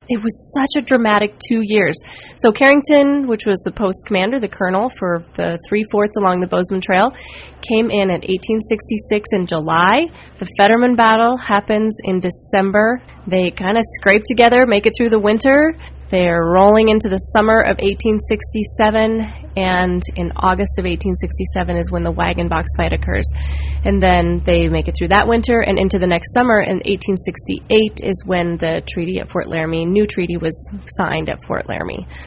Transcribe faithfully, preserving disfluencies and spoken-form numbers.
it was such a dramatic two years. So Carrington, which was the post commander, the colonel for the three forts along the Bozeman Trail, came in at eighteen sixty-six in July. The Fetterman battle happens in December. They kind of scrape together, make it through the winter. They're rolling into the summer of eighteen sixty-seven, and in August of eighteen sixty-seven is when the wagon box fight occurs. And then they make it through that winter and into the next summer. In eighteen sixty-eight is when the treaty at Fort Laramie, new treaty, was signed at Fort Laramie.